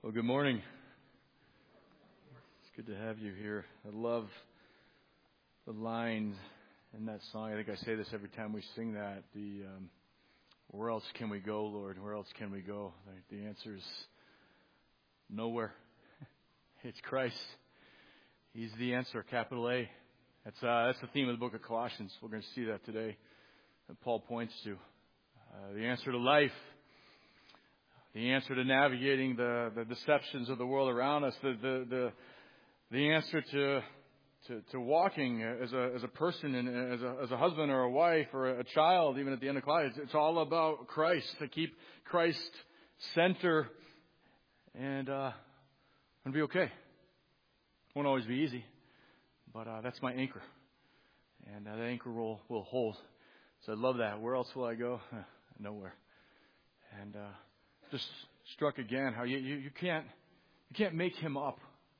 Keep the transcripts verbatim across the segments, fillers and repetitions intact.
Well, good morning. It's good to have you here. I love the lines in that song. I think I say this every time we sing that. The um, where else can we go, Lord? Where else can we go? The, the answer is nowhere. It's Christ. He's the answer, capital A. That's uh, that's the theme of the book of Colossians. We're going to see that today. That Paul points to uh, the answer to life. The answer to navigating the, the deceptions of the world around us, the the the, the answer to, to to walking as a as a person and as a as a husband or a wife or a child, even at the end of life. It's all about Christ. To keep Christ center, and uh, it'll be okay. Won't always be easy, but uh, that's my anchor, and uh, that anchor will will hold. So I love that. Where else will I go? Nowhere. And. Uh, Just struck again how you, you, you can't you can't make him up.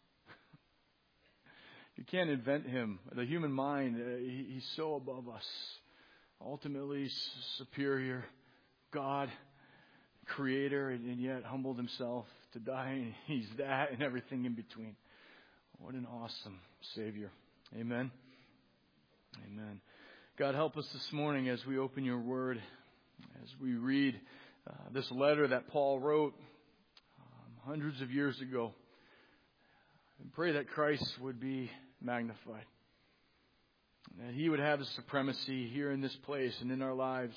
You can't invent him. The human mind, uh, he, he's so above us. Ultimately superior, God, creator, and, and yet humbled himself to die. And he's that and everything in between. What an awesome Savior. Amen. Amen. God, help us this morning as we open your word, as we read Uh, this letter that Paul wrote um, hundreds of years ago. And pray that Christ would be magnified. That he would have the supremacy here in this place and in our lives.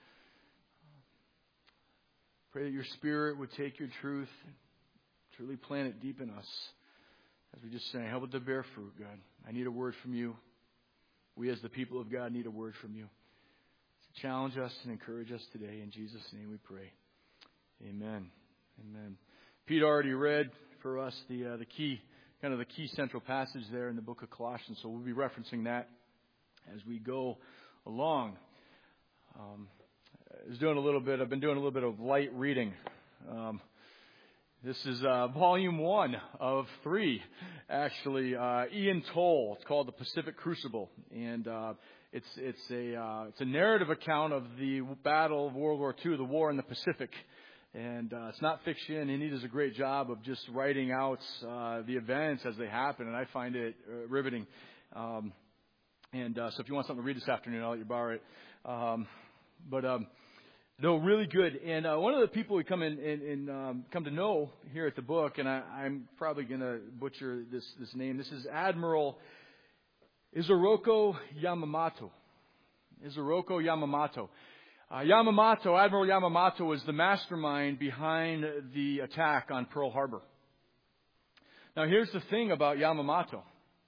Pray that your Spirit would take your truth and truly plant it deep in us. As we just sang, help it to bear fruit, God. I need a word from you. We as the people of God need a word from you. Challenge us and encourage us today. In Jesus' name we pray. Amen. Amen. Pete already read for us the uh, the key, kind of the key central passage there in the book of Colossians. So we'll be referencing that as we go along. Um, I was doing a little bit. I've been doing a little bit of light reading. Um, this is uh, volume one of three, actually. Uh, Ian Toll. It's called The Pacific Crucible, and uh, It's it's a uh, it's a narrative account of the battle of World War Two, the war in the Pacific, and uh, it's not fiction. And he does a great job of just writing out uh, the events as they happen, and I find it uh, riveting. Um, and uh, so, if you want something to read this afternoon, I'll let you borrow it. Um, but um, no, really good. And uh, one of the people we come in and, and um, come to know here at the book, and I, I'm probably going to butcher this this name. This is Admiral Isoroku Yamamoto. Isoroku Yamamoto. Uh, Yamamoto, Admiral Yamamoto was the mastermind behind the attack on Pearl Harbor. Now here's the thing about Yamamoto.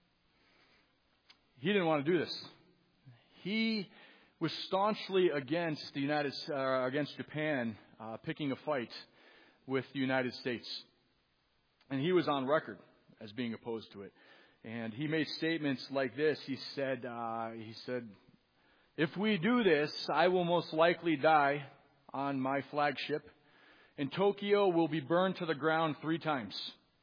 He didn't want to do this. He was staunchly against the United uh, against Japan uh, picking a fight with the United States. And he was on record as being opposed to it. And he made statements like this. He said, uh, he said, if we do this, I will most likely die on my flagship, and Tokyo will be burned to the ground three times.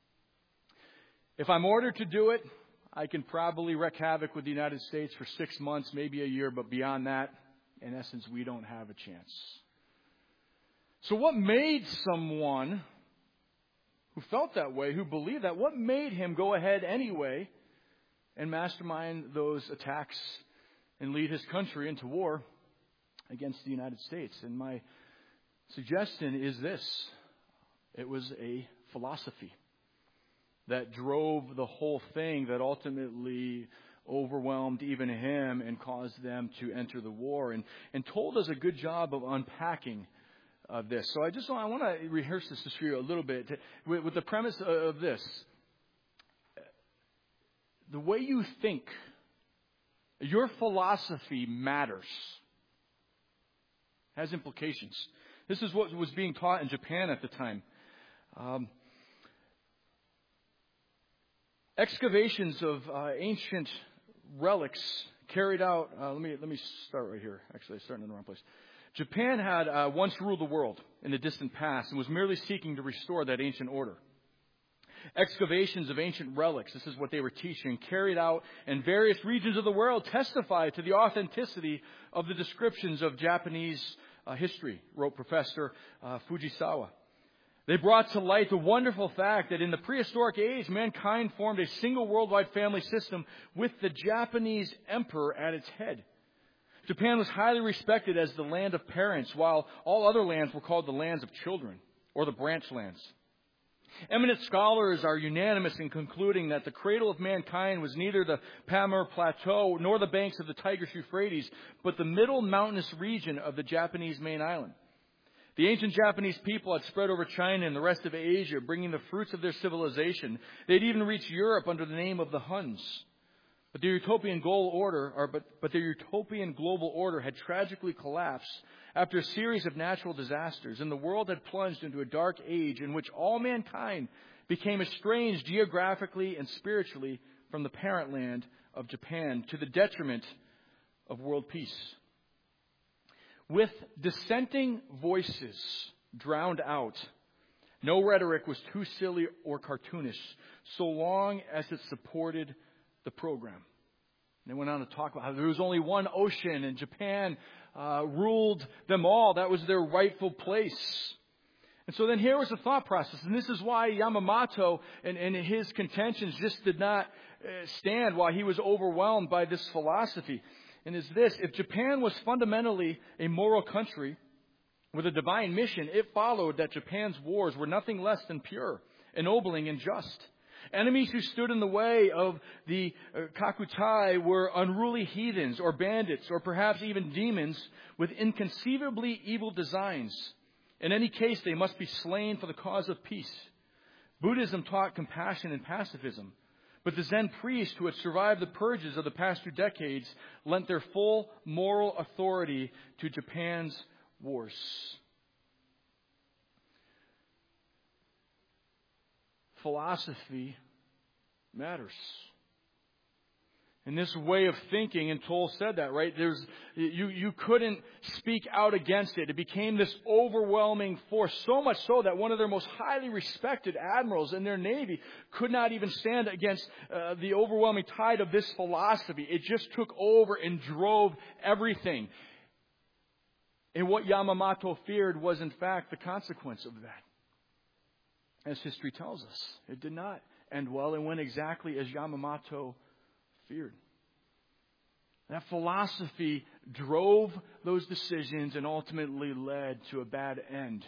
If I'm ordered to do it, I can probably wreak havoc with the United States for six months, maybe a year, but beyond that, in essence, we don't have a chance. So what made someone who felt that way, who believed that, what made him go ahead anyway and mastermind those attacks and lead his country into war against the United States? And my suggestion is this. It was a philosophy that drove the whole thing, that ultimately overwhelmed even him and caused them to enter the war, and, and Toll does a good job of unpacking of this. So I just want, I want to rehearse this for you a little bit to, with, with the premise of this. The way you think, your philosophy matters, has implications. This is what was being taught in Japan at the time. Um, excavations of uh, ancient relics carried out. Uh, let me let me start right here. Actually, I started in the wrong place. Japan had uh, once ruled the world in the distant past and was merely seeking to restore that ancient order. Excavations of ancient relics, this is what they were teaching, carried out in various regions of the world, testify to the authenticity of the descriptions of Japanese uh, history, wrote Professor uh, Fujisawa. They brought to light the wonderful fact that in the prehistoric age, mankind formed a single worldwide family system with the Japanese emperor at its head. Japan was highly respected as the land of parents, while all other lands were called the lands of children, or the branch lands. Eminent scholars are unanimous in concluding that the cradle of mankind was neither the Pamir Plateau nor the banks of the Tigris Euphrates, but the middle mountainous region of the Japanese main island. The ancient Japanese people had spread over China and the rest of Asia, bringing the fruits of their civilization. They'd even reached Europe under the name of the Huns. But their utopian global order, or but, but their utopian global order had tragically collapsed after a series of natural disasters, and the world had plunged into a dark age in which all mankind became estranged geographically and spiritually from the parent land of Japan, to the detriment of world peace. With dissenting voices drowned out, no rhetoric was too silly or cartoonish, so long as it supported the program. They went on to talk about how there was only one ocean and Japan uh, ruled them all. That was their rightful place. And so then here was the thought process. And this is why Yamamoto and, and his contentions just did not uh, stand while he was overwhelmed by this philosophy. And is this: if Japan was fundamentally a moral country with a divine mission, it followed that Japan's wars were nothing less than pure, ennobling, and just. Enemies who stood in the way of the uh, Kakutai were unruly heathens or bandits or perhaps even demons with inconceivably evil designs. In any case, they must be slain for the cause of peace. Buddhism taught compassion and pacifism, but the Zen priests who had survived the purges of the past two decades lent their full moral authority to Japan's wars. Philosophy matters. And this way of thinking, and Toll said that, right? There's you you couldn't speak out against it. It became this overwhelming force, so much so that one of their most highly respected admirals in their navy could not even stand against uh, the overwhelming tide of this philosophy. It just took over and drove everything. And what Yamamoto feared was, in fact, the consequence of that. As history tells us, it did not end well and went exactly as Yamamoto feared. That philosophy drove those decisions and ultimately led to a bad end.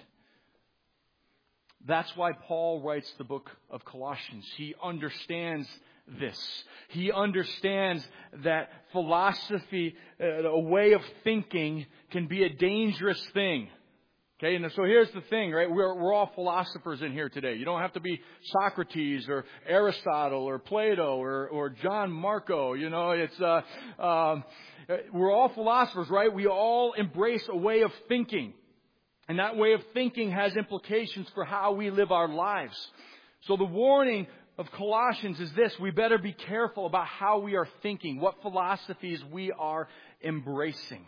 That's why Paul writes the book of Colossians. He understands this. He understands that philosophy, uh, a way of thinking, can be a dangerous thing. Okay, and so here's the thing, right? We're, we're all philosophers in here today. You don't have to be Socrates or Aristotle or Plato or, or John Marco. You know, it's uh, um, we're all philosophers, right? We all embrace a way of thinking. And that way of thinking has implications for how we live our lives. So the warning of Colossians is this: we better be careful about how we are thinking, what philosophies we are embracing.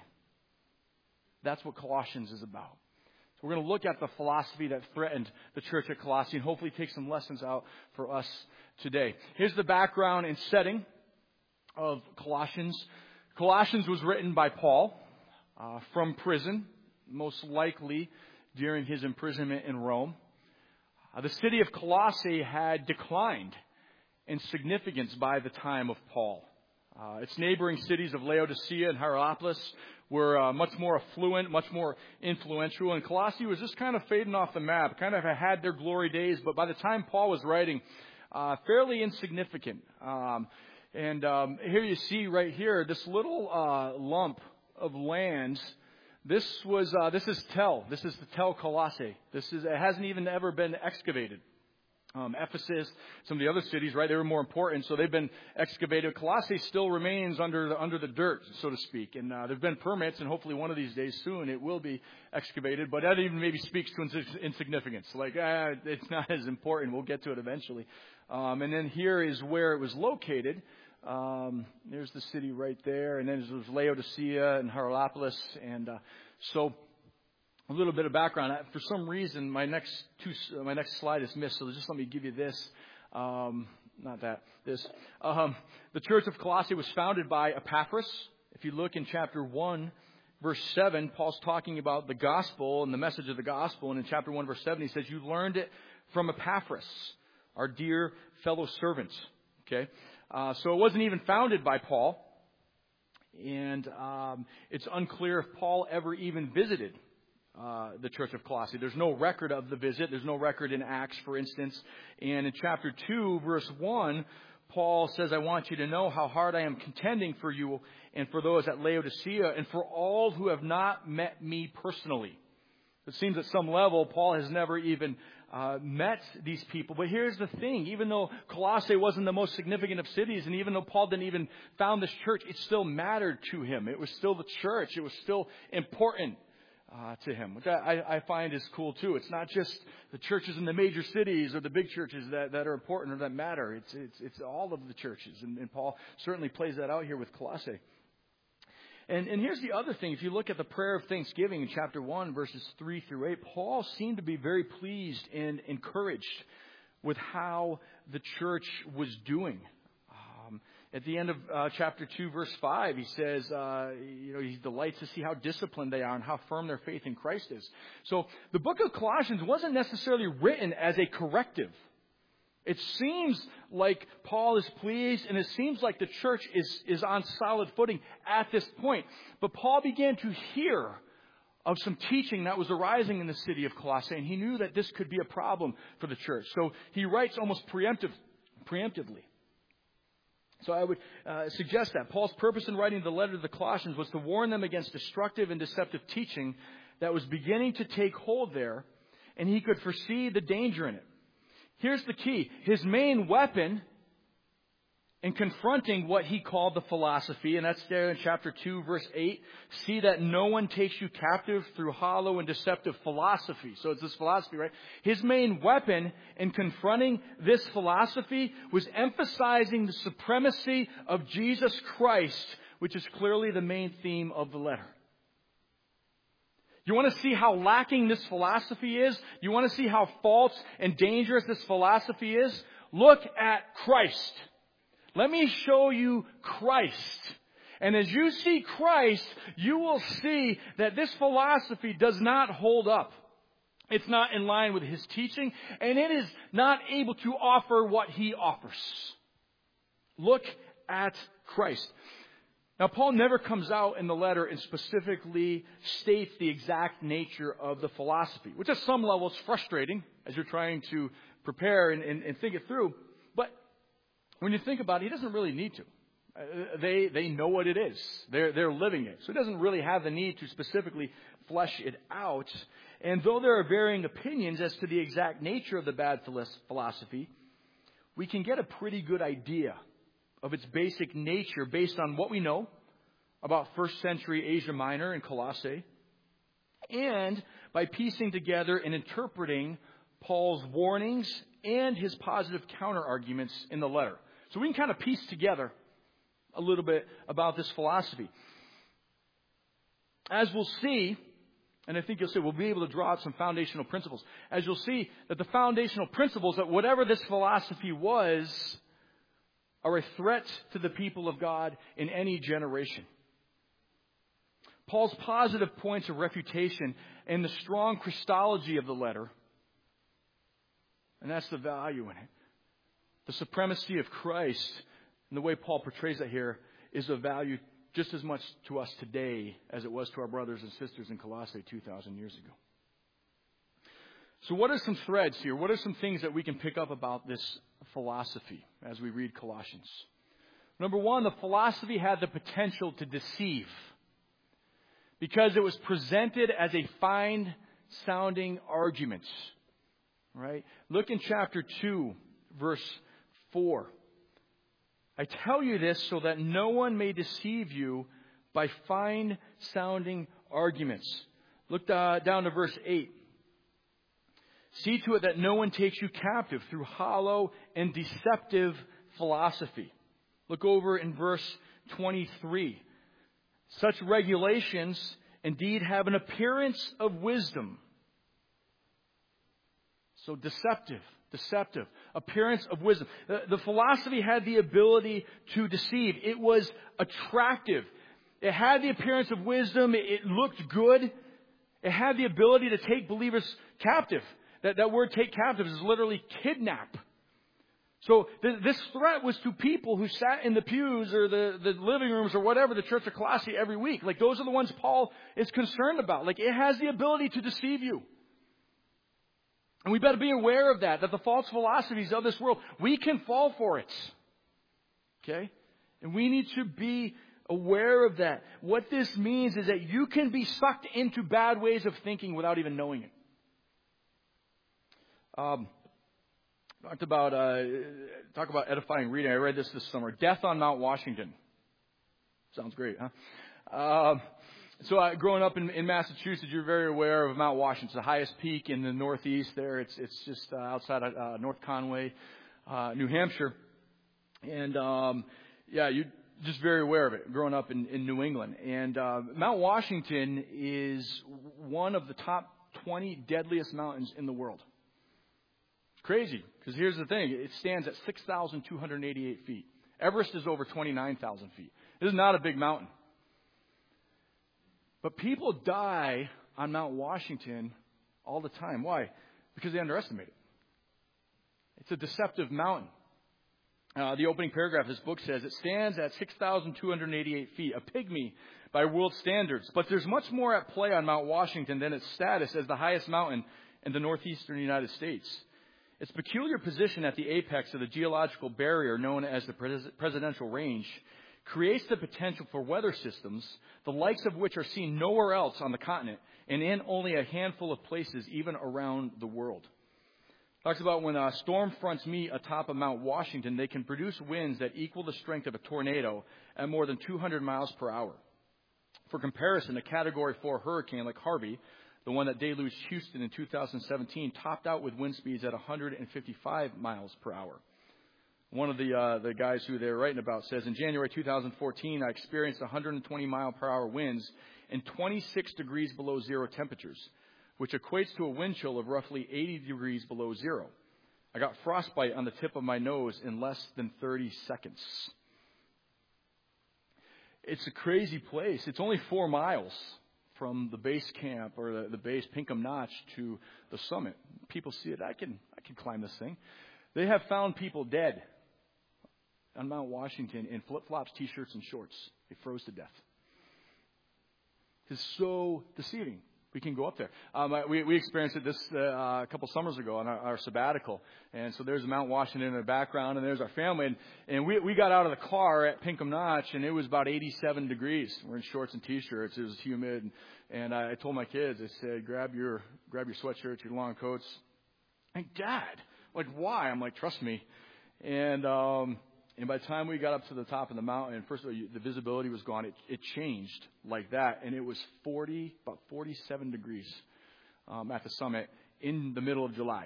That's what Colossians is about. We're going to look at the philosophy that threatened the church at Colossae and hopefully take some lessons out for us today. Here's the background and setting of Colossians. Colossians was written by Paul uh, from prison, most likely during his imprisonment in Rome. Uh, the city of Colossae had declined in significance by the time of Paul. Uh, its neighboring cities of Laodicea and Hierapolis were uh, much more affluent, much more influential. And Colossae was just kind of fading off the map, kind of had their glory days. But by the time Paul was writing, uh, fairly insignificant. Um, and um, here you see right here, this little uh, lump of land. This was uh, this is Tel. This is the Tel Colossae. This is it hasn't even ever been excavated. Um, Ephesus, some of the other cities, right, they were more important, so they've been excavated. Colossae still remains under the, under the dirt, so to speak. And uh, there have been permits, and hopefully one of these days soon it will be excavated. But that even maybe speaks to ins- insignificance. Like, ah, it's not as important. We'll get to it eventually. Um, and then here is where it was located. Um, there's the city right there. And then there's Laodicea and Hierapolis. And uh, so... a little bit of background. For some reason, my next two, my next slide is missed, so just let me give you this. Um, not that, this. Um, the Church of Colossae was founded by Epaphras. If you look in chapter one, verse seven, Paul's talking about the gospel and the message of the gospel. And in chapter one, verse seven, he says, you learned it from Epaphras, our dear fellow servant. Okay. Uh, so it wasn't even founded by Paul. And um, it's unclear if Paul ever even visited uh, the church of Colossae. There's no record of the visit. There's no record in Acts, for instance. And in chapter two, verse one, Paul says, I want you to know how hard I am contending for you and for those at Laodicea and for all who have not met me personally. It seems at some level Paul has never even uh, met these people. But here's the thing. Even though Colossae wasn't the most significant of cities, and even though Paul didn't even found this church, it still mattered to him. It was still the church. It was still important uh, to him, which I, I find is cool too. It's not just the churches in the major cities or the big churches that, that are important or that matter. It's, it's, it's all of the churches. And, and Paul certainly plays that out here with Colossae. And, and here's the other thing. If you look at the prayer of thanksgiving in chapter one, verses three through eight, Paul seemed to be very pleased and encouraged with how the church was doing. Um, at the end of uh, chapter two, verse five, he says, uh, you know, he delights to see how disciplined they are and how firm their faith in Christ is. So the book of Colossians wasn't necessarily written as a corrective. It seems like Paul is pleased, and it seems like the church is, is on solid footing at this point. But Paul began to hear of some teaching that was arising in the city of Colossae, and he knew that this could be a problem for the church. So he writes almost preemptive, preemptively. So I would uh, suggest that Paul's purpose in writing the letter to the Colossians was to warn them against destructive and deceptive teaching that was beginning to take hold there, and he could foresee the danger in it. Here's the key. His main weapon in confronting what he called the philosophy, and that's there in chapter two, verse eight, see that no one takes you captive through hollow and deceptive philosophy. So it's this philosophy, right? His main weapon in confronting this philosophy was emphasizing the supremacy of Jesus Christ, which is clearly the main theme of the letter. You want to see how lacking this philosophy is? You want to see how false and dangerous this philosophy is? Look at Christ. Let me show you Christ. And as you see Christ, you will see that this philosophy does not hold up. It's not in line with his teaching, and it is not able to offer what he offers. Look at Christ. Now, Paul never comes out in the letter and specifically states the exact nature of the philosophy, which at some level is frustrating as you're trying to prepare and, and, and think it through. But when you think about it, he doesn't really need to. Uh, they they know what it is. They're, they're living it. So he doesn't really have the need to specifically flesh it out. And though there are varying opinions as to the exact nature of the bad philosophy, we can get a pretty good idea of its basic nature based on what we know about first century Asia Minor and Colossae, and by piecing together and interpreting Paul's warnings and his positive counter-arguments in the letter. So we can kind of piece together a little bit about this philosophy. As we'll see, and I think you'll see, we'll be able to draw out some foundational principles. As you'll see, that the foundational principles, that whatever this philosophy was, are a threat to the people of God in any generation. Paul's positive points of refutation and the strong Christology of the letter, and that's the value in it. The supremacy of Christ, and the way Paul portrays that here, is of value just as much to us today as it was to our brothers and sisters in Colossae two thousand years ago. So what are some threads here? What are some things that we can pick up about this philosophy as we read Colossians? Number one, the philosophy had the potential to deceive because it was presented as a fine-sounding argument. Right? Look in chapter two, verse four. I tell you this so that no one may deceive you by fine-sounding arguments. Look uh, down to verse eight. See to it that no one takes you captive through hollow and deceptive philosophy. Look over in verse twenty-three. Such regulations indeed have an appearance of wisdom. So deceptive, deceptive, appearance of wisdom. The, the philosophy had the ability to deceive. It was attractive. It had the appearance of wisdom. It looked good. It had the ability to take believers captive. That, that word take captive is literally kidnap. So th- this threat was to people who sat in the pews or the, the living rooms or whatever, the Church of Colossae every week. Like those are the ones Paul is concerned about. Like it has the ability to deceive you. And we better be aware of that, that the false philosophies of this world, we can fall for it. Okay? And we need to be aware of that. What this means is that you can be sucked into bad ways of thinking without even knowing it. Um, talked about uh, talk about edifying reading. I read this this summer. Death on Mount Washington. Sounds great, huh? Uh, so uh, growing up in, in Massachusetts, you're very aware of Mount Washington. It's the highest peak in the Northeast. There, it's it's just uh, outside of uh, North Conway, uh, New Hampshire, and um, yeah, you. Just very aware of it, growing up in, in New England. And uh, Mount Washington is one of the top twenty deadliest mountains in the world. It's crazy, because here's the thing. It stands at six thousand two hundred eighty-eight feet. Everest is over twenty-nine thousand feet. This is not a big mountain. But people die on Mount Washington all the time. Why? Because they underestimate it. It's a deceptive mountain. Uh, the opening paragraph of this book says, it stands at six thousand two hundred eighty-eight feet, a pygmy by world standards. But there's much more at play on Mount Washington than its status as the highest mountain in the northeastern United States. Its peculiar position at the apex of the geological barrier known as the pres- Presidential Range creates the potential for weather systems, the likes of which are seen nowhere else on the continent and in only a handful of places even around the world. Talks about when uh, storm fronts meet atop of Mount Washington, they can produce winds that equal the strength of a tornado at more than two hundred miles per hour. For comparison, a Category four hurricane like Harvey, the one that deluged Houston in two thousand seventeen, topped out with wind speeds at one hundred fifty-five miles per hour. One of the uh, the guys who they're writing about says, in January two thousand fourteen, I experienced one hundred twenty mile per hour winds and twenty-six degrees below zero temperatures, which equates to a wind chill of roughly eighty degrees below zero. I got frostbite on the tip of my nose in less than thirty seconds. It's a crazy place. It's only four miles from the base camp or the, the base Pinkham Notch to the summit. People see it. I can I can climb this thing. They have found people dead on Mount Washington in flip-flops, T-shirts, and shorts. They froze to death. It's so deceiving. We can go up there. Um, we, we experienced it this uh, a couple summers ago on our, our sabbatical. And so there's Mount Washington in the background, and there's our family. And, and we, we got out of the car at Pinkham Notch, and it was about eighty-seven degrees. We're in shorts and T-shirts. It was humid. And, and I told my kids, I said, grab your grab your sweatshirts, your long coats. And Dad, like, why? I'm like, trust me. And um, and by the time we got up to the top of the mountain, first of all, the visibility was gone. It, it changed like that, and it was forty, about forty-seven degrees um, at the summit in the middle of July.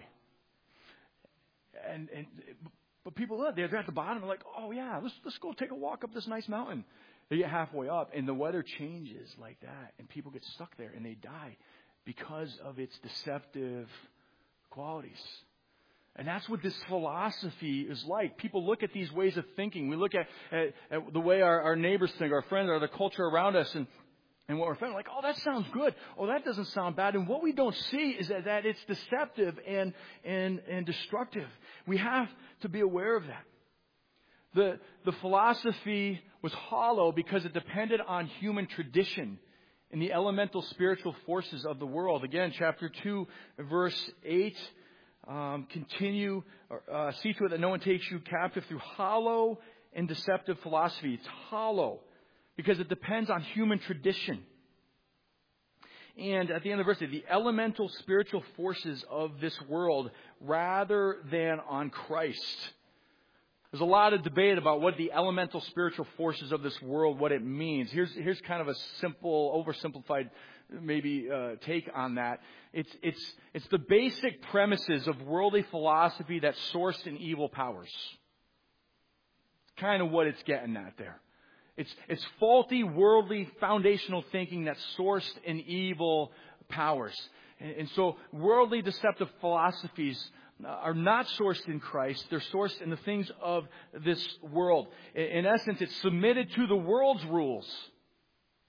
And and but people look, they're at the bottom, they're like, oh yeah, let's let's go take a walk up this nice mountain. They get halfway up, and the weather changes like that, and people get stuck there, and they die because of its deceptive qualities. And that's what this philosophy is like. People look at these ways of thinking. We look at, at, at the way our, our neighbors think, our friends, or the culture around us, and, and what we're feeling like, oh, that sounds good. Oh, that doesn't sound bad. And what we don't see is that, that it's deceptive and, and, and destructive. We have to be aware of that. The, the philosophy was hollow because it depended on human tradition and the elemental spiritual forces of the world. Again, chapter two, verse eight. Um, continue, uh, see to it that no one takes you captive through hollow and deceptive philosophy. It's hollow because it depends on human tradition. And at the end of the verse, the elemental spiritual forces of this world rather than on Christ. There's a lot of debate about what the elemental spiritual forces of this world, what it means. Here's, here's kind of a simple, oversimplified maybe uh, take on that. It's it's it's the basic premises of worldly philosophy that's sourced in evil powers. Kind of what it's getting at there. It's it's faulty worldly foundational thinking that's sourced in evil powers. And, and so worldly deceptive philosophies are not sourced in Christ. They're sourced in the things of this world. In, in essence, it's submitted to the world's rules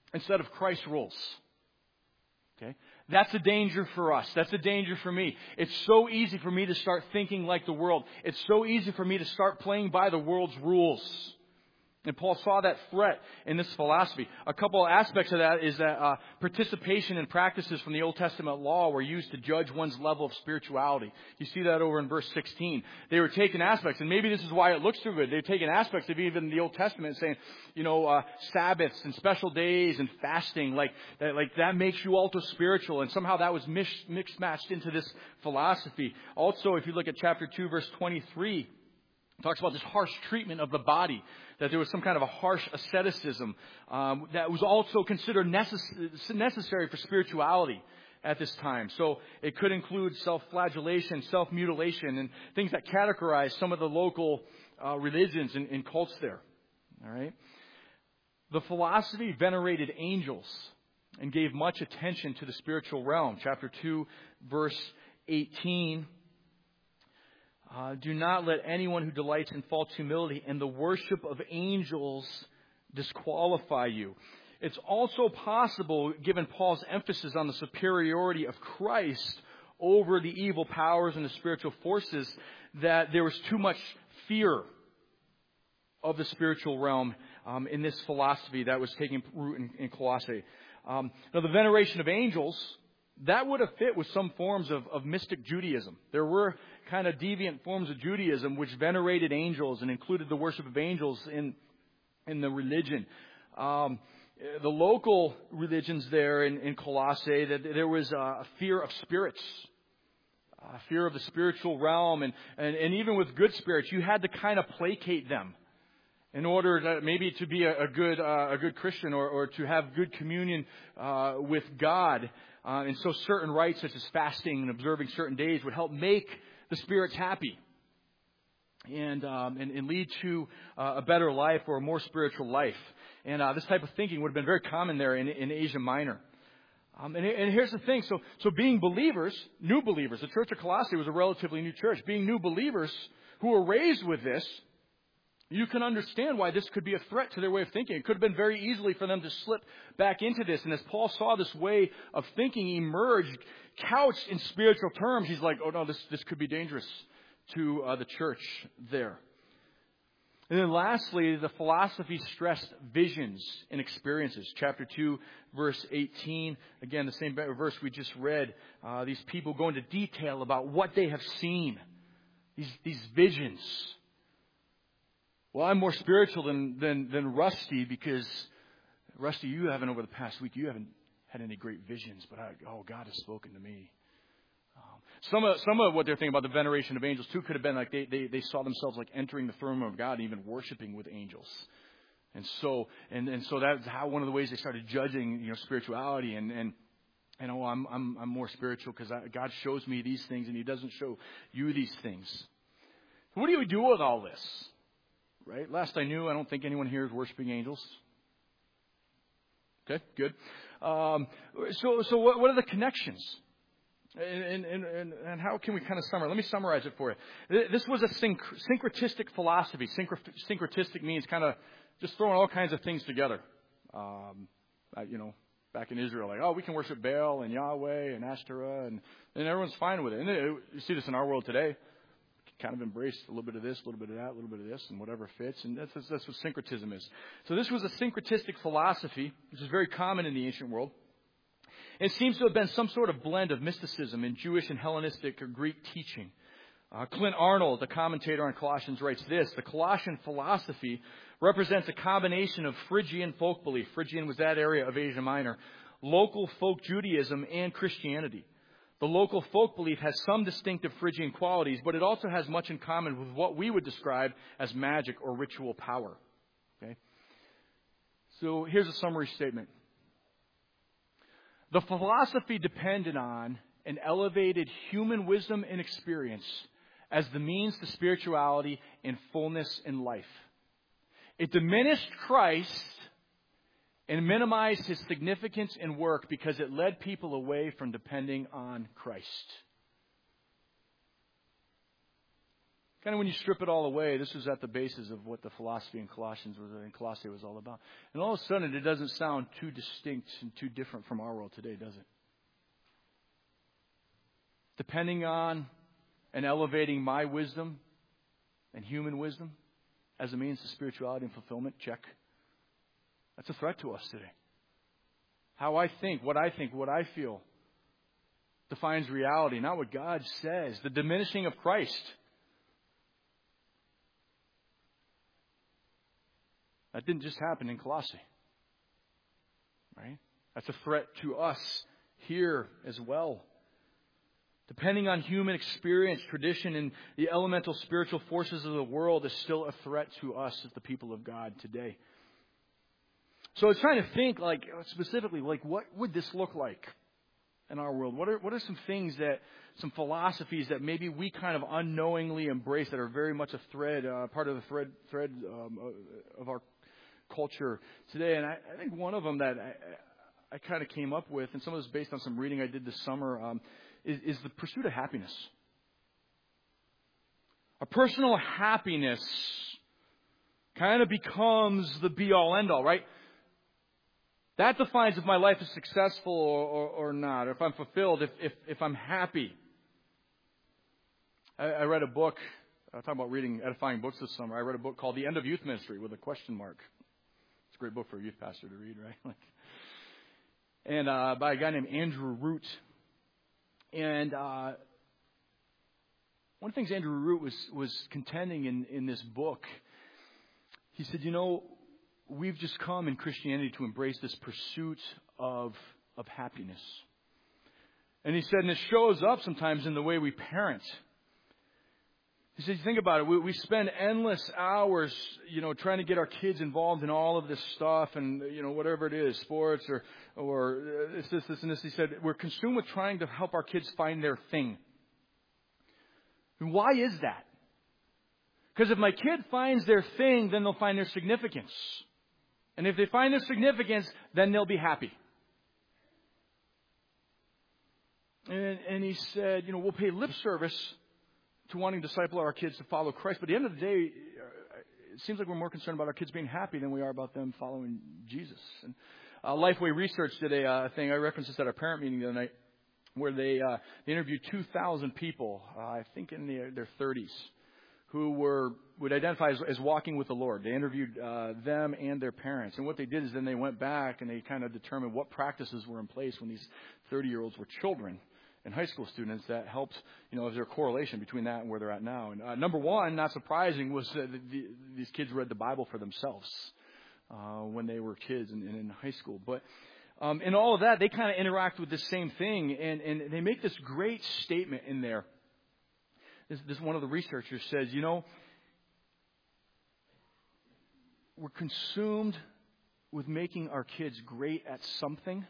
instead of Christ's rules. Okay? That's a danger for us. That's a danger for me. It's so easy for me to start thinking like the world. It's so easy for me to start playing by the world's rules. And Paul saw that threat in this philosophy. A couple of aspects of that is that uh, participation in practices from the Old Testament law were used to judge one's level of spirituality. You see that over in verse sixteen. They were taking aspects, and maybe this is why it looks so good. They're taking aspects of even the Old Testament and saying, you know, uh, Sabbaths and special days and fasting, like that, like that makes you also spiritual. And somehow that was mix, mixed matched into this philosophy. Also, if you look at chapter two, verse twenty-three, it talks about this harsh treatment of the body, that there was some kind of a harsh asceticism um, that was also considered necess- necessary for spirituality at this time. So it could include self-flagellation, self-mutilation, and things that categorize some of the local uh, religions and, and cults there. All right. The philosophy venerated angels and gave much attention to the spiritual realm. Chapter two, verse eighteen. Uh, do not let anyone who delights in false humility and the worship of angels disqualify you. It's also possible, given Paul's emphasis on the superiority of Christ over the evil powers and the spiritual forces, that there was too much fear of the spiritual realm um, in this philosophy that was taking root in, in Colossae. Um, now, the veneration of angels, that would have fit with some forms of, of mystic Judaism. There were kind of deviant forms of Judaism which venerated angels and included the worship of angels in in the religion. Um, the local religions there in, in Colossae, that there was a fear of spirits, a fear of the spiritual realm, and, and, and even with good spirits, you had to kind of placate them in order to, maybe to be a, a good uh, a good Christian or, or to have good communion uh, with God. Uh, and so certain rites such as fasting and observing certain days would help make the spirits happy and um, and, and lead to uh, a better life or a more spiritual life. And uh, this type of thinking would have been very common there in, in Asia Minor. Um, and, and here's the thing. So, so being believers, new believers, the Church of Colossae was a relatively new church. Being new believers who were raised with this, you can understand why this could be a threat to their way of thinking. It could have been very easily for them to slip back into this. And as Paul saw this way of thinking emerge, couched in spiritual terms, he's like, oh no, this, this could be dangerous to uh, the church there. And then lastly, the philosophy stressed visions and experiences. Chapter two, verse eighteen. Again, the same verse we just read. Uh, these people go into detail about what they have seen. These, these visions. Well, I'm more spiritual than, than, than Rusty because, Rusty, you haven't over the past week, you haven't had any great visions, but I, oh, God has spoken to me. Um, some of some of what they're thinking about the veneration of angels, too, could have been like they, they, they saw themselves like entering the throne room of God and even worshiping with angels. And so and, and so that's how one of the ways they started judging, you know, spirituality and, and and oh, I'm I'm I'm more spiritual because God shows me these things and He doesn't show you these things. So what do we do with all this? Right? Last I knew, I don't think anyone here is worshiping angels. Okay, good. Um, so, so what, what are the connections? And, and, and, and how can we kind of summarize? Let me summarize it for you. This was a synch- syncretistic philosophy. Synch- syncretistic means kind of just throwing all kinds of things together. Um, uh, you know, back in Israel, like, oh, we can worship Baal and Yahweh and Ashtoreth, and, and everyone's fine with it. And it, you see this in our world today. Kind of embrace a little bit of this, a little bit of that, a little bit of this, and whatever fits. And that's, that's what syncretism is. So this was a syncretistic philosophy, which is very common in the ancient world. It seems to have been some sort of blend of mysticism and Jewish and Hellenistic or Greek teaching. Uh, Clint Arnold, the commentator on Colossians, writes this: the Colossian philosophy represents a combination of Phrygian folk belief. Phrygian was that area of Asia Minor. Local folk Judaism and Christianity. The local folk belief has some distinctive Phrygian qualities, but it also has much in common with what we would describe as magic or ritual power. Okay? So here's a summary statement. The philosophy depended on and elevated human wisdom and experience as the means to spirituality and fullness in life. It diminished Christ and minimized His significance and work because it led people away from depending on Christ. Kind of when you strip it all away, this was at the basis of what the philosophy in Colossians was, in Colossae was all about. And all of a sudden, it doesn't sound too distinct and too different from our world today, does it? Depending on and elevating my wisdom and human wisdom as a means to spirituality and fulfillment, check. That's a threat to us today. How I think, what I think, what I feel defines reality, not what God says. The diminishing of Christ. That didn't just happen in Colossae. Right? That's a threat to us here as well. Depending on human experience, tradition, and the elemental spiritual forces of the world is still a threat to us as the people of God today. So I was trying to think, like, specifically, like, what would this look like in our world? What are what are some things that, some philosophies that maybe we kind of unknowingly embrace that are very much a thread, uh, part of the thread thread um, of our culture today? And I, I think one of them that I, I kind of came up with, and some of this is based on some reading I did this summer, um, is, is the pursuit of happiness. Our personal happiness kind of becomes the be-all, end-all, right? That defines if my life is successful or, or, or not, or if I'm fulfilled, if, if, if I'm happy. I, I read a book, I'm talking about reading edifying books this summer. I read a book called The End of Youth Ministry with a question mark. It's a great book for a youth pastor to read, right? Like, and uh, by a guy named Andrew Root. And uh, one of the things Andrew Root was, was contending in, in this book, he said, you know, we've just come in Christianity to embrace this pursuit of, of happiness. And he said, and it shows up sometimes in the way we parent. He said, think about it. We, we spend endless hours, you know, trying to get our kids involved in all of this stuff and, you know, whatever it is, sports or, or this, this, this, and this. He said, we're consumed with trying to help our kids find their thing. And why is that? Because if my kid finds their thing, then they'll find their significance. And if they find their significance, then they'll be happy. And, and he said, you know, we'll pay lip service to wanting to disciple our kids to follow Christ. But at the end of the day, it seems like we're more concerned about our kids being happy than we are about them following Jesus. And uh, Lifeway Research did a uh, thing. I referenced this at our parent meeting the other night, where they, uh, they interviewed two thousand people, uh, I think in the, their thirties, who were would identify as, as walking with the Lord. They interviewed uh, them and their parents. And what they did is then they went back and they kind of determined what practices were in place when these thirty-year-olds were children and high school students that helped, you know, is there a correlation between that and where they're at now? And uh, number one, not surprising, was that the, the, these kids read the Bible for themselves uh, when they were kids and, and in high school. But um, in all of that, they kind of interact with the same thing. And, and they make this great statement in there. This, this one of the researchers says, you know, we're consumed with making our kids great at something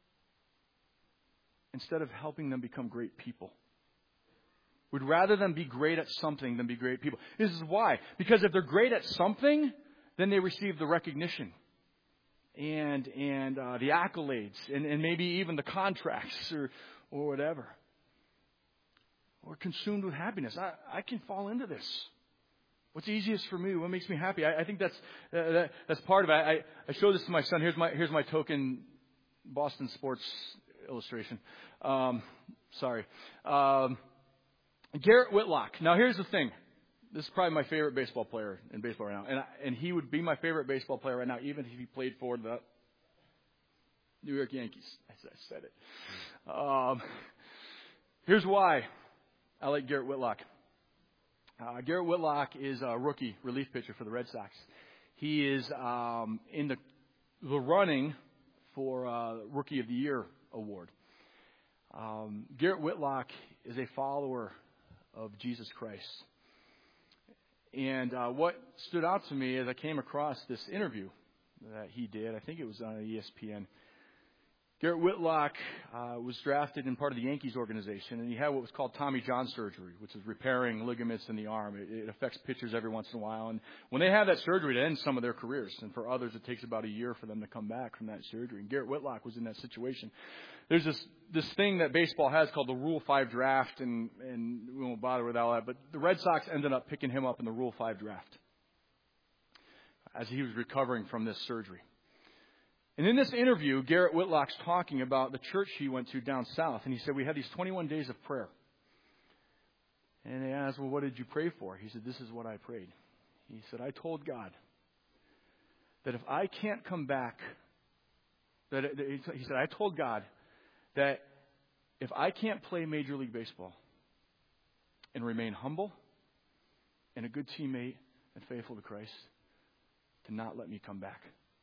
instead of helping them become great people. We'd rather them be great at something than be great people. This is why. Because if they're great at something, then they receive the recognition and and uh, the accolades and, and maybe even the contracts or or whatever. We're consumed with happiness. I, I can fall into this. What's easiest for me? What makes me happy? I, I think that's uh, that, that's part of it. I, I show this to my son. Here's my here's my token Boston sports illustration. Um, sorry. Um, Garrett Whitlock. Now, here's the thing. This is probably my favorite baseball player in baseball right now. And, I, and he would be my favorite baseball player right now, even if he played for the New York Yankees. I said it. Um, here's why I like Garrett Whitlock. Uh, Garrett Whitlock is a rookie relief pitcher for the Red Sox. He is um, in the the running for uh, Rookie of the Year award. Um, Garrett Whitlock is a follower of Jesus Christ. And uh, what stood out to me as I came across this interview that he did, I think it was on E S P N, Garrett Whitlock uh, was drafted in part of the Yankees organization, and he had what was called Tommy John surgery, which is repairing ligaments in the arm. It, it affects pitchers every once in a while. And when they have that surgery, it ends some of their careers. And for others, it takes about a year for them to come back from that surgery. And Garrett Whitlock was in that situation. There's this this thing that baseball has called the Rule five draft, and, and we won't bother with all that. But the Red Sox ended up picking him up in the Rule five draft as he was recovering from this surgery. And in this interview, Garrett Whitlock's talking about the church he went to down south. And he said, we had these twenty-one days of prayer. And they asked, well, what did you pray for? He said, this is what I prayed. He said, I told God that if I can't come back, that he said, I told God that if I can't play Major League Baseball and remain humble and a good teammate and faithful to Christ, to not let me come back.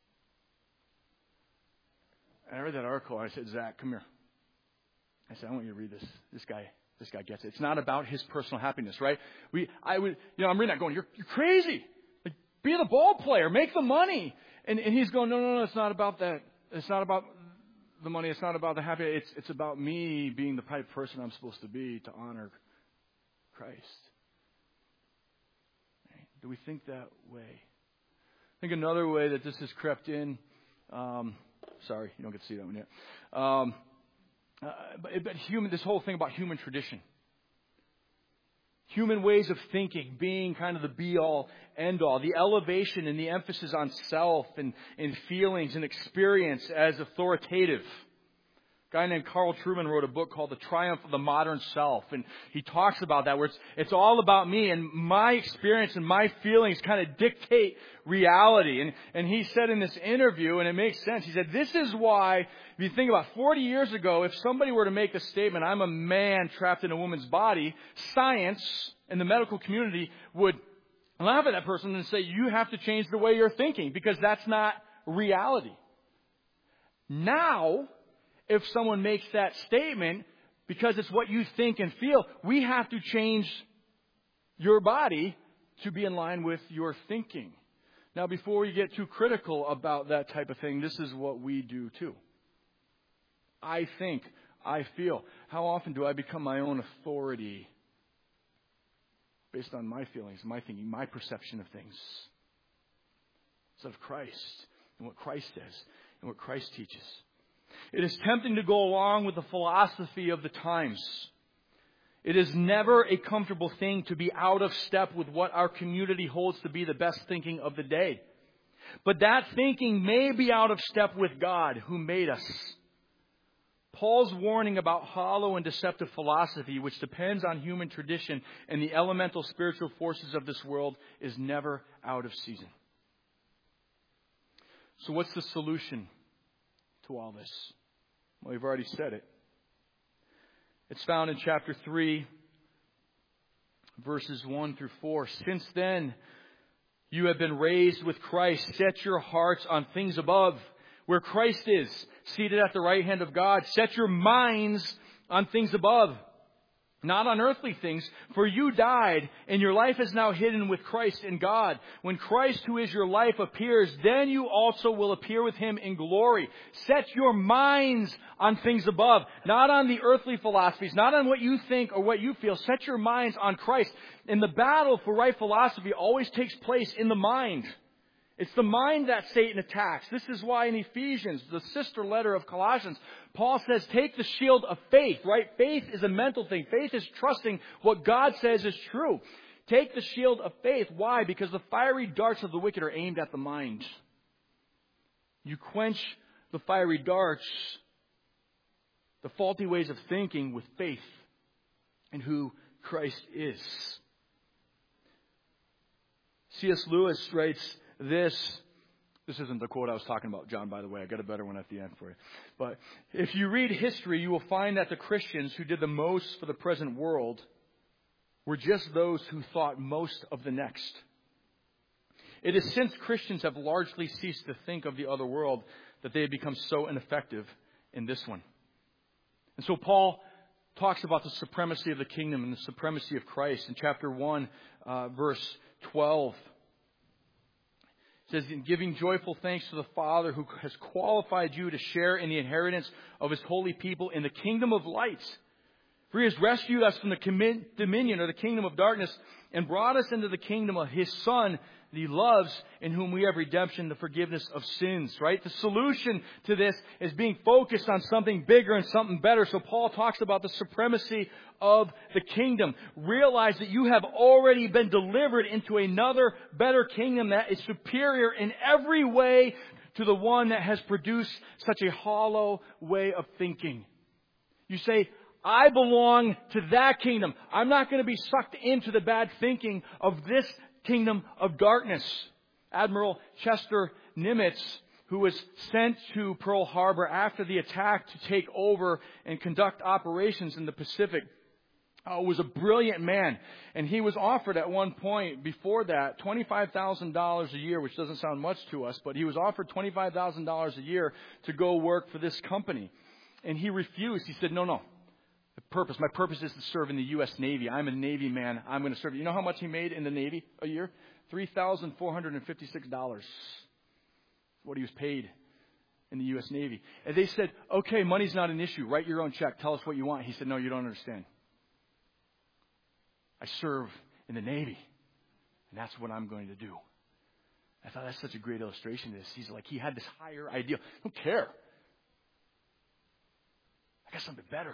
And I read that article, and I said, Zach, come here. I said, I want you to read this. This guy, this guy gets it. It's not about his personal happiness, right? We, I would, you know, I'm reading that going, you're, you're crazy. Like, be the ball player, make the money. And, and he's going, no, no, no, it's not about that. It's not about the money. It's not about the happiness. It's, it's about me being the type of person I'm supposed to be to honor Christ. Right? Do we think that way? I think another way that this has crept in, um, sorry, you don't get to see that one yet. Um, uh, but, but human, this whole thing about human tradition. Human ways of thinking being kind of the be-all, end-all. The elevation and the emphasis on self and, and feelings and experience as authoritative. A guy named Carl Trueman wrote a book called The Triumph of the Modern Self. And he talks about that, where it's, it's all about me and my experience and my feelings kind of dictate reality. And, and he said in this interview, and it makes sense, he said, this is why, if you think about forty years ago, if somebody were to make the statement, I'm a man trapped in a woman's body, science and the medical community would laugh at that person and say, you have to change the way you're thinking because that's not reality. Now, if someone makes that statement, because it's what you think and feel, we have to change your body to be in line with your thinking. Now, before we get too critical about that type of thing, this is what we do too. I think, I feel. How often do I become my own authority based on my feelings, my thinking, my perception of things, instead of Christ and what Christ says and what Christ teaches? It is tempting to go along with the philosophy of the times. It is never a comfortable thing to be out of step with what our community holds to be the best thinking of the day. But that thinking may be out of step with God, who made us. Paul's warning about hollow and deceptive philosophy, which depends on human tradition and the elemental spiritual forces of this world, is never out of season. So what's the solution to all this? Well, we've already said it. It's found in chapter three, verses one through four. Since then, you have been raised with Christ. Set your hearts on things above, where Christ is, seated at the right hand of God. Set your minds on things above, not on earthly things, for you died, and your life is now hidden with Christ in God. When Christ, who is your life, appears, then you also will appear with Him in glory. Set your minds on things above, not on the earthly philosophies, not on what you think or what you feel. Set your minds on Christ. And the battle for right philosophy always takes place in the mind. It's the mind that Satan attacks. This is why in Ephesians, the sister letter of Colossians, Paul says, take the shield of faith, right? Faith is a mental thing. Faith is trusting what God says is true. Take the shield of faith. Why? Because the fiery darts of the wicked are aimed at the mind. You quench the fiery darts, the faulty ways of thinking, with faith in who Christ is. C S Lewis writes this. This isn't the quote I was talking about, John, by the way. I got a better one at the end for you. But if you read history, you will find that the Christians who did the most for the present world were just those who thought most of the next. It is since Christians have largely ceased to think of the other world that they have become so ineffective in this one. And so Paul talks about the supremacy of the kingdom and the supremacy of Christ in chapter one, uh, verse twelve. It says, in giving joyful thanks to the Father who has qualified you to share in the inheritance of His holy people in the kingdom of light. For He has rescued us from the dominion or the kingdom of darkness and brought us into the kingdom of His Son that He loves, in whom we have redemption, the forgiveness of sins, right? The solution to this is being focused on something bigger and something better. So Paul talks about the supremacy of the kingdom. Realize that you have already been delivered into another better kingdom that is superior in every way to the one that has produced such a hollow way of thinking. You say, I belong to that kingdom. I'm not going to be sucked into the bad thinking of this kingdom of darkness. Admiral Chester Nimitz, who was sent to Pearl Harbor after the attack to take over and conduct operations in the Pacific, uh, was a brilliant man. And he was offered at one point before that twenty-five thousand dollars a year, which doesn't sound much to us, but he was offered twenty-five thousand dollars a year to go work for this company. And he refused. He said, no, no. The purpose, my purpose is to serve in the U S Navy. I'm a Navy man. I'm going to serve. You know how much he made in the Navy a year? three thousand four hundred fifty-six dollars. What he was paid in the U S Navy. And they said, okay, money's not an issue. Write your own check. Tell us what you want. He said, no, you don't understand. I serve in the Navy, and that's what I'm going to do. I thought that's such a great illustration of this. He's like, he had this higher ideal. I don't care. I got something better.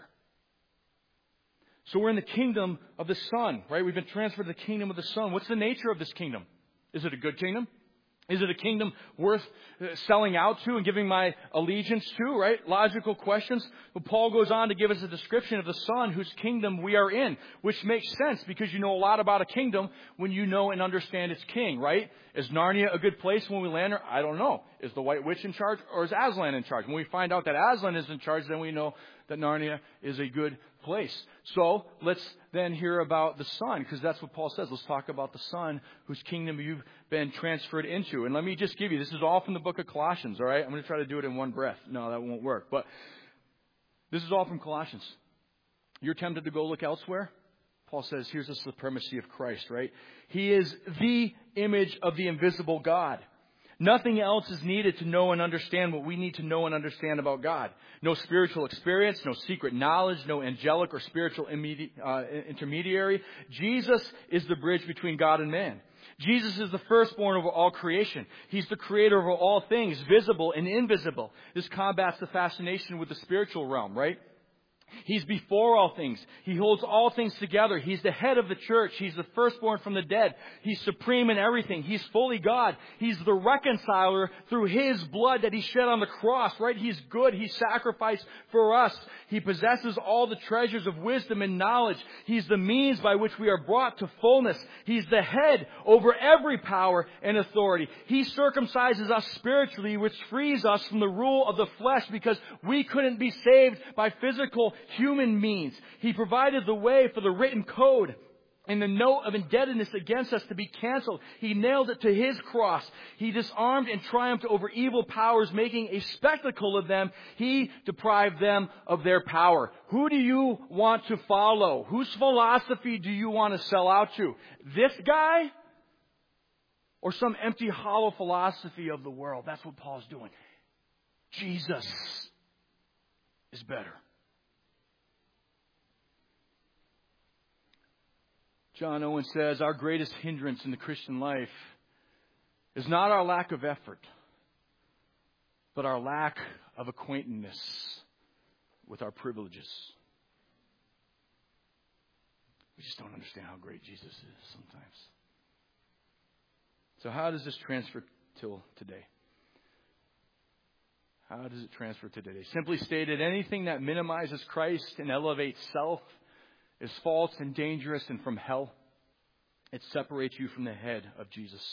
So we're in the kingdom of the Son, right? We've been transferred to the kingdom of the Son. What's the nature of this kingdom? Is it a good kingdom? Is it a kingdom worth selling out to and giving my allegiance to, right? Logical questions. But Paul goes on to give us a description of the Son whose kingdom we are in, which makes sense because you know a lot about a kingdom when you know and understand its king, right? Is Narnia a good place when we land there? I don't know. Is the White Witch in charge or is Aslan in charge? When we find out that Aslan is in charge, then we know that Narnia is a good place. So let's then hear about the Son, because that's what Paul says. Let's talk about the Son whose kingdom you've been transferred into. And let me just give you, this is all from the book of Colossians, all right? I'm going to try to do it in one breath. No, that won't work. But this is all from Colossians. You're tempted to go look elsewhere? Paul says, here's the supremacy of Christ, right? He is the image of the invisible God. Nothing else is needed to know and understand what we need to know and understand about God. No spiritual experience, no secret knowledge, no angelic or spiritual immedi- uh, intermediary. Jesus is the bridge between God and man. Jesus is the firstborn over all creation. He's the creator over all things, visible and invisible. This combats the fascination with the spiritual realm, right? He's before all things. He holds all things together. He's the head of the church. He's the firstborn from the dead. He's supreme in everything. He's fully God. He's the reconciler through His blood that He shed on the cross, right? He's good. He sacrificed for us. He possesses all the treasures of wisdom and knowledge. He's the means by which we are brought to fullness. He's the head over every power and authority. He circumcises us spiritually, which frees us from the rule of the flesh because we couldn't be saved by physical human means. He provided the way for the written code and the note of indebtedness against us to be canceled. He nailed it to His cross. He disarmed and triumphed over evil powers, making a spectacle of them. He deprived them of their power. Who do you want to follow? Whose philosophy do you want to sell out to? This guy? Or some empty, hollow philosophy of the world? That's what Paul's doing. Jesus is better. John Owen says, our greatest hindrance in the Christian life is not our lack of effort, but our lack of acquaintedness with our privileges. We just don't understand how great Jesus is sometimes. So how does this transfer till today? How does it transfer to today? Simply stated, anything that minimizes Christ and elevates self is false and dangerous and from hell. It separates you from the head of Jesus.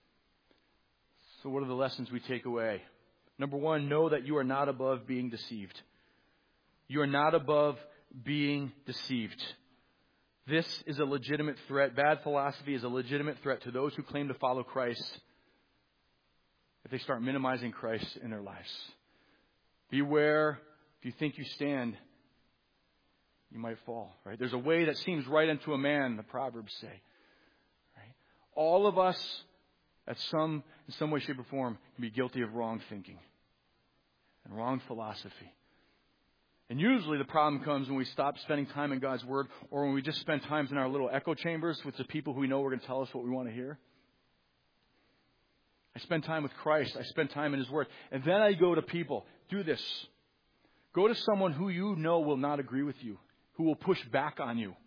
So what are the lessons we take away? Number one, know that you are not above being deceived. You are not above being deceived. This is a legitimate threat. Bad philosophy is a legitimate threat to those who claim to follow Christ if they start minimizing Christ in their lives. Beware, if you think you stand, you might fall, right? There's a way that seems right unto a man, the Proverbs say. Right? All of us at some, in some way, shape, or form, can be guilty of wrong thinking and wrong philosophy. And usually the problem comes when we stop spending time in God's Word, or when we just spend time in our little echo chambers with the people who we know are going to tell us what we want to hear. I spend time with Christ. I spend time in His Word. And then I go to people. Do this. Go to someone who you know will not agree with you, who will push back on you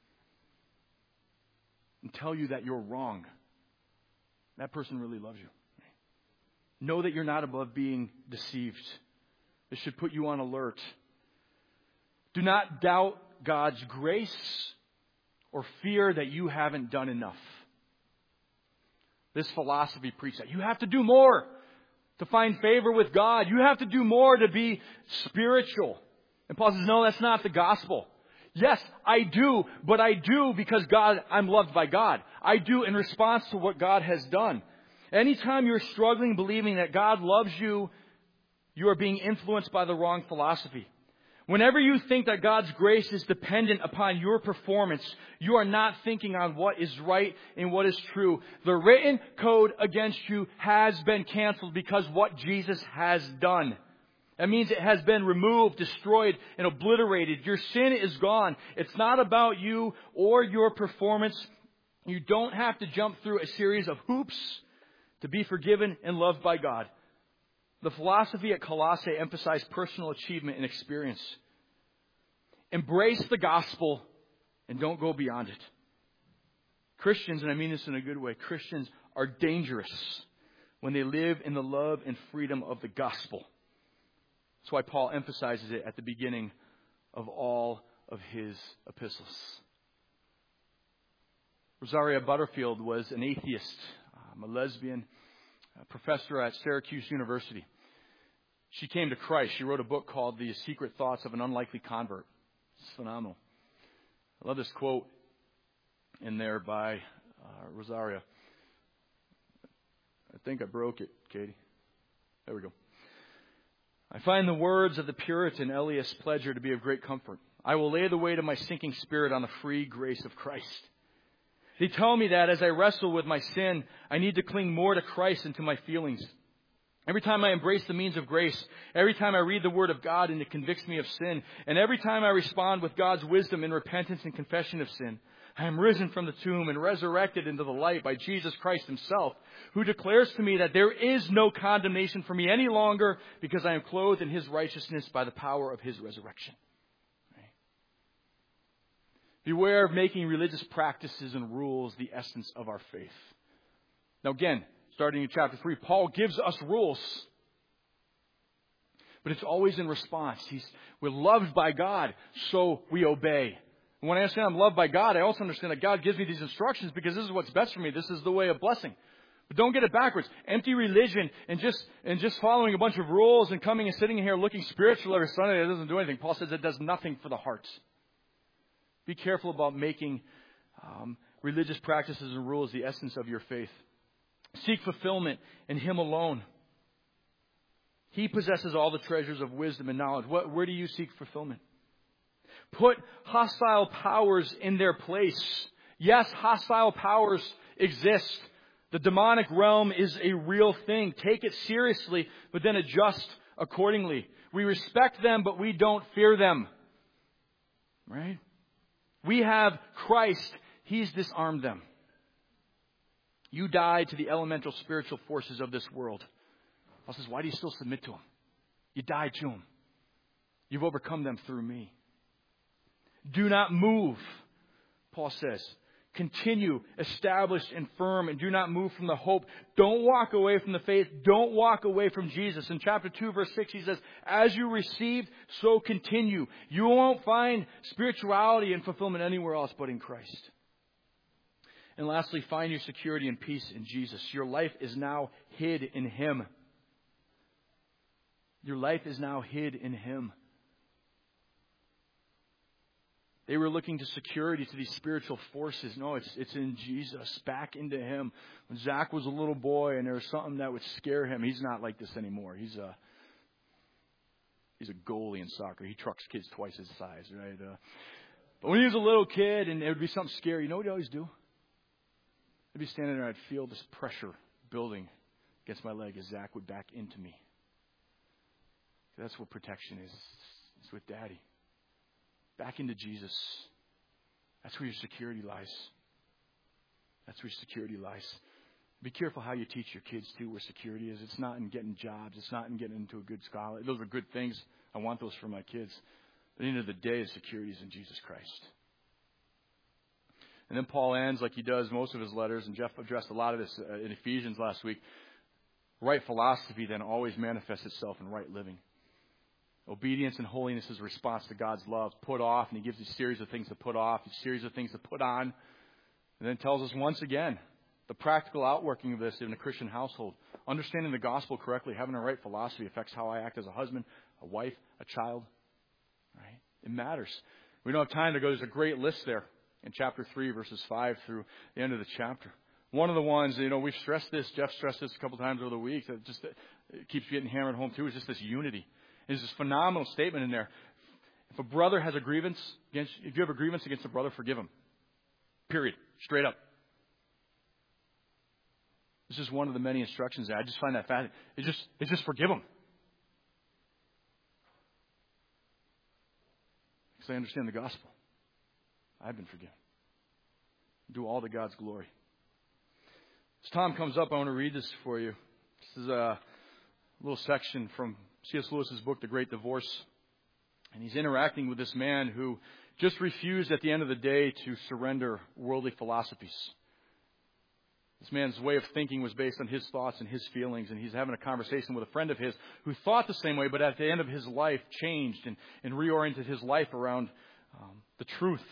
and tell you that you're wrong. That person really loves you. Know that you're not above being deceived. This should put you on alert. Do not doubt God's grace or fear that you haven't done enough. This philosophy preaches that you have to do more to find favor with God. You have to do more to be spiritual. And Paul says, no, that's not the gospel. Yes, I do, but I do because God, I'm loved by God. I do in response to what God has done. Anytime you're struggling believing that God loves you, you are being influenced by the wrong philosophy. Whenever you think that God's grace is dependent upon your performance, you are not thinking on what is right and what is true. The written code against you has been canceled because what Jesus has done. That means it has been removed, destroyed, and obliterated. Your sin is gone. It's not about you or your performance. You don't have to jump through a series of hoops to be forgiven and loved by God. The philosophy at Colossae emphasized personal achievement and experience. Embrace the gospel and don't go beyond it. Christians, and I mean this in a good way, Christians are dangerous when they live in the love and freedom of the gospel. That's why Paul emphasizes it at the beginning of all of his epistles. Rosaria Butterfield was an atheist, um, a lesbian, a professor at Syracuse University. She came to Christ. She wrote a book called The Secret Thoughts of an Unlikely Convert. It's phenomenal. I love this quote in there by uh, Rosaria. I think I broke it, Katie. There we go. I find the words of the Puritan Elias Pledger to be of great comfort. I will lay the weight of my sinking spirit on the free grace of Christ. They tell me that as I wrestle with my sin, I need to cling more to Christ and to my feelings. Every time I embrace the means of grace, every time I read the Word of God and it convicts me of sin, and every time I respond with God's wisdom in repentance and confession of sin, I am risen from the tomb and resurrected into the light by Jesus Christ Himself, who declares to me that there is no condemnation for me any longer because I am clothed in His righteousness by the power of His resurrection. Right? Beware of making religious practices and rules the essence of our faith. Now again, starting in chapter three, Paul gives us rules. But it's always in response. He's, we're loved by God, so we obey. And when I understand I'm loved by God, I also understand that God gives me these instructions because this is what's best for me. This is the way of blessing. But don't get it backwards. Empty religion and just and just following a bunch of rules and coming and sitting here looking spiritual every Sunday, that doesn't do anything. Paul says it does nothing for the heart. Be careful about making um, religious practices and rules the essence of your faith. Seek fulfillment in Him alone. He possesses all the treasures of wisdom and knowledge. What, where do you seek fulfillment? Put hostile powers in their place. Yes, hostile powers exist. The demonic realm is a real thing. Take it seriously, but then adjust accordingly. We respect them, but we don't fear them. Right? We have Christ. He's disarmed them. You died to the elemental spiritual forces of this world. Paul says, why do you still submit to them? You died to them. You've overcome them through me. Do not move, Paul says. Continue, established and firm, and do not move from the hope. Don't walk away from the faith. Don't walk away from Jesus. In chapter two, verse six, he says, as you received, so continue. You won't find spirituality and fulfillment anywhere else but in Christ. And lastly, find your security and peace in Jesus. Your life is now hid in Him. Your life is now hid in Him. They were looking to security, to these spiritual forces. No, it's it's in Jesus, back into Him. When Zach was a little boy and there was something that would scare him, he's not like this anymore. He's a he's a goalie in soccer. He trucks kids twice his size, right? Uh, but when he was a little kid and there would be something scary, you know what he'd always do? I'd be standing there and I'd feel this pressure building against my leg as Zach would back into me. That's where protection is. It's with Daddy. Back into Jesus. That's where your security lies. That's where your security lies. Be careful how you teach your kids, too, where security is. It's not in getting jobs. It's not in getting into a good scholar. Those are good things. I want those for my kids. But at the end of the day, security is in Jesus Christ. And then Paul ends like he does most of his letters, and Jeff addressed a lot of this uh, in Ephesians last week. Right philosophy then always manifests itself in right living. Obedience and holiness is a response to God's love. Put off, and he gives you a series of things to put off, a series of things to put on. And then tells us once again the practical outworking of this in a Christian household. Understanding the gospel correctly, having a right philosophy affects how I act as a husband, a wife, a child. Right? It matters. We don't have time to go. There's a great list there in chapter three, verses five through the end of the chapter. One of the ones, you know, we've stressed this, Jeff stressed this a couple times over the week, that just it keeps getting hammered home too, is just this unity. There's this phenomenal statement in there. If a brother has a grievance against, if you have a grievance against a brother, forgive him. Period. Straight up. This is one of the many instructions there. I just find that fascinating. It's just, it's just forgive him. Because I understand the gospel. I've been forgiven. Do all to God's glory. As Tom comes up, I want to read this for you. This is a little section from C S Lewis's book, The Great Divorce. And he's interacting with this man who just refused at the end of the day to surrender worldly philosophies. This man's way of thinking was based on his thoughts and his feelings, and he's having a conversation with a friend of his who thought the same way, but at the end of his life changed and, and reoriented his life around um, the truth.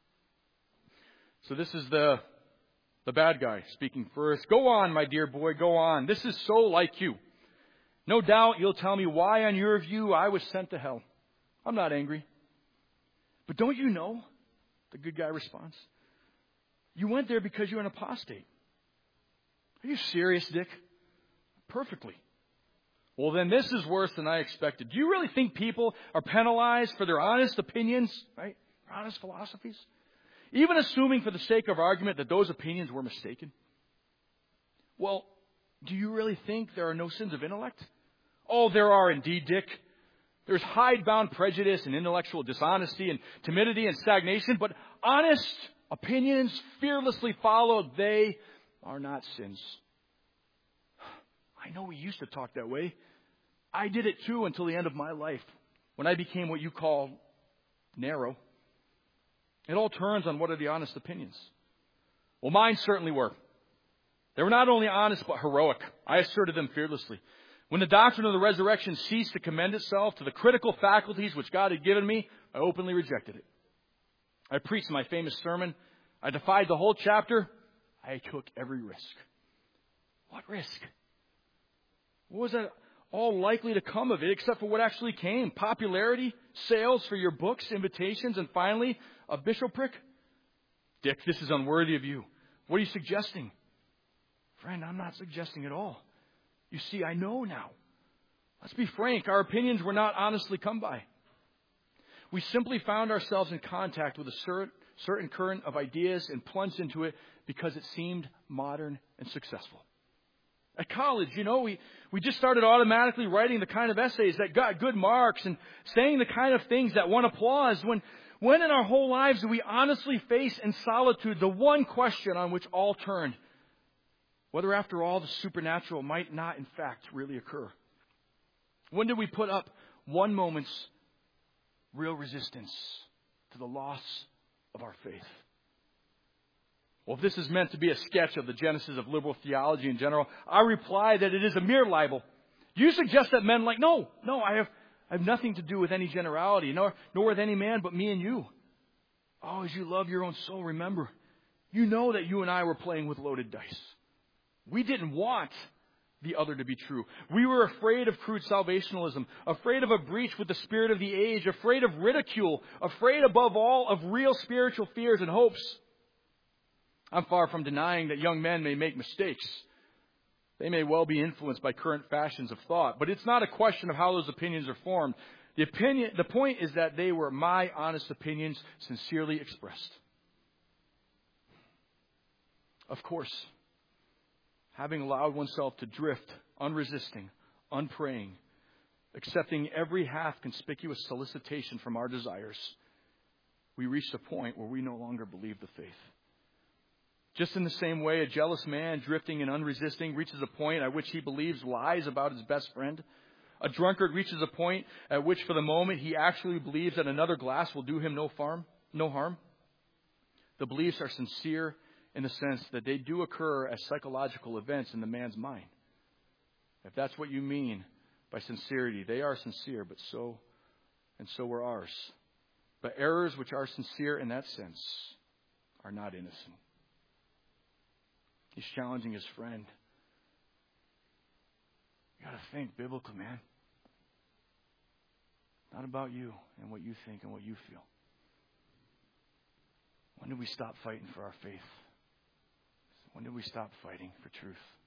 So this is the, the bad guy speaking first. Go on, my dear boy, go on. This is so like you. No doubt you'll tell me why, on your view, I was sent to hell. I'm not angry. But don't you know, the good guy responds, you went there because you're an apostate. Are you serious, Dick? Perfectly. Well, then this is worse than I expected. Do you really think people are penalized for their honest opinions, right? Their honest philosophies? Even assuming for the sake of argument that those opinions were mistaken? Well, do you really think there are no sins of intellect? Oh, there are indeed, Dick. There's hidebound prejudice and intellectual dishonesty and timidity and stagnation, but honest opinions fearlessly followed, they are not sins. I know we used to talk that way. I did it too until the end of my life, when I became what you call narrow. It all turns on what are the honest opinions. Well, mine certainly were. They were not only honest, but heroic. I asserted them fearlessly. When the doctrine of the resurrection ceased to commend itself to the critical faculties which God had given me, I openly rejected it. I preached my famous sermon. I defied the whole chapter. I took every risk. What risk? What was that all likely to come of it except for what actually came? Popularity, sales for your books, invitations, and finally, a bishopric? Dick, this is unworthy of you. What are you suggesting? Friend, I'm not suggesting at all. You see, I know now. Let's be frank. Our opinions were not honestly come by. We simply found ourselves in contact with a certain, certain current of ideas and plunged into it because it seemed modern and successful. At college, you know, we, we just started automatically writing the kind of essays that got good marks and saying the kind of things that won applause. When, when in our whole lives do we honestly face in solitude the one question on which all turned? Whether, after all, the supernatural might not, in fact, really occur. When did we put up one moment's real resistance to the loss of our faith? Well, if this is meant to be a sketch of the genesis of liberal theology in general, I reply that it is a mere libel. Do you suggest that men like, no, no, I have, I have nothing to do with any generality, nor, nor with any man but me and you. Oh, as you love your own soul, remember, you know that you and I were playing with loaded dice. We didn't want the other to be true. We were afraid of crude salvationalism, afraid of a breach with the spirit of the age, afraid of ridicule, afraid above all of real spiritual fears and hopes. I'm far from denying that young men may make mistakes. They may well be influenced by current fashions of thought, but it's not a question of how those opinions are formed. The opinion, the point is that they were my honest opinions, sincerely expressed. Of course, having allowed oneself to drift, unresisting, unpraying, accepting every half conspicuous solicitation from our desires, we reach the point where we no longer believe the faith. Just in the same way, a jealous man, drifting and unresisting, reaches a point at which he believes lies about his best friend. A drunkard reaches a point at which, for the moment, he actually believes that another glass will do him no harm. No harm. The beliefs are sincere in the sense that they do occur as psychological events in the man's mind. If that's what you mean by sincerity, they are sincere, but so and so are ours. But errors which are sincere in that sense are not innocent. He's challenging his friend. You got to think biblically, man. Not about you and what you think and what you feel. When did we stop fighting for our faith? When did we stop fighting for truth?